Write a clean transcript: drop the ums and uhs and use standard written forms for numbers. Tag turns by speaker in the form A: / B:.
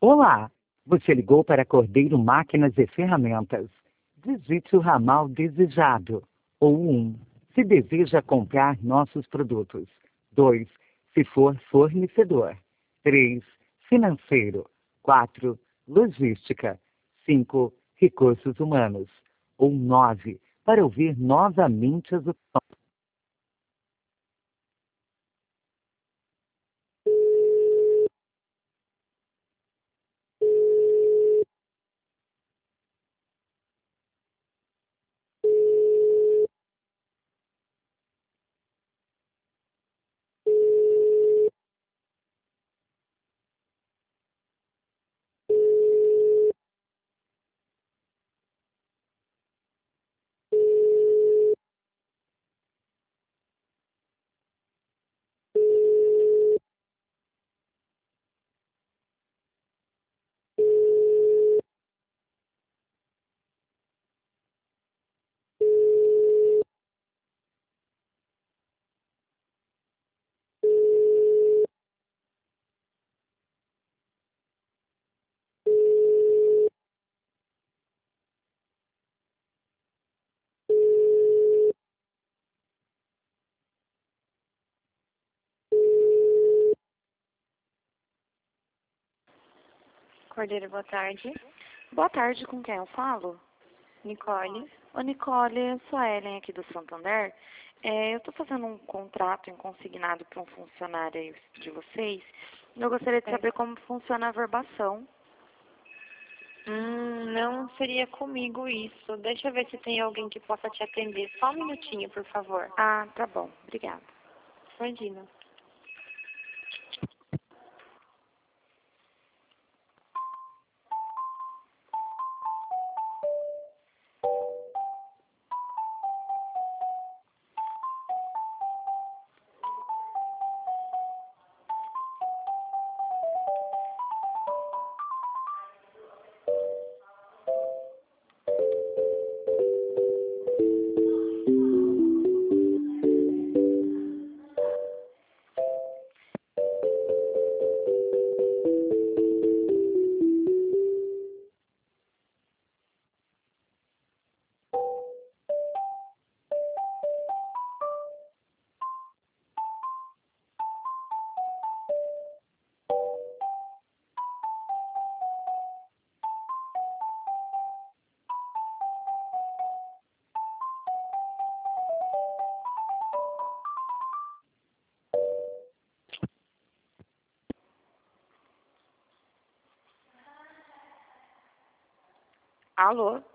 A: Olá, você ligou para Cordeiro Máquinas e Ferramentas. Digite o ramal desejado. Ou 1, se deseja comprar nossos produtos. 2, se for fornecedor. 3, financeiro. 4, logística. 5, recursos humanos. Ou 9, para ouvir novamente as opções.
B: Cordeiro, boa tarde.
C: Boa tarde, com quem eu falo?
B: Nicole.
C: Ô, Nicole, eu sou a Ellen aqui do Santander. Eu estou fazendo um contrato em consignado para um funcionário aí de vocês. Eu gostaria de saber como funciona a verbação.
B: Não seria comigo isso. Deixa eu ver se tem alguém que possa te atender. Só um minutinho, por favor.
C: Ah, tá bom. Obrigada.
B: Imagina.
C: Alô?